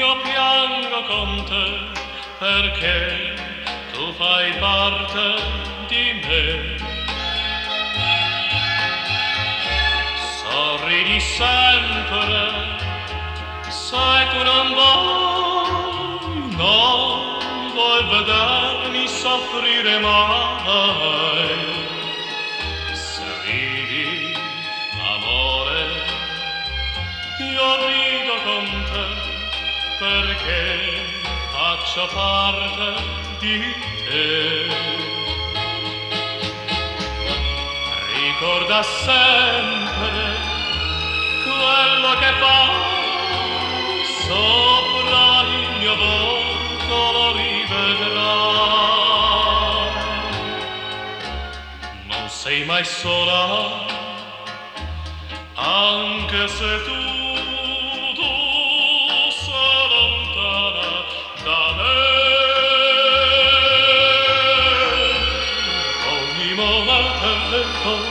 Io piango con te perché tu fai parte di me. Sorridi sempre, se tu non vuoi vedermi soffrire mai. Se ridi, amore, io rido con te perché faccio parte di te. Ricorda sempre quello che fai sopra il mio volto, lo rivedrai. Non sei mai sola, anche se tu sei lontana da me. Ogni momento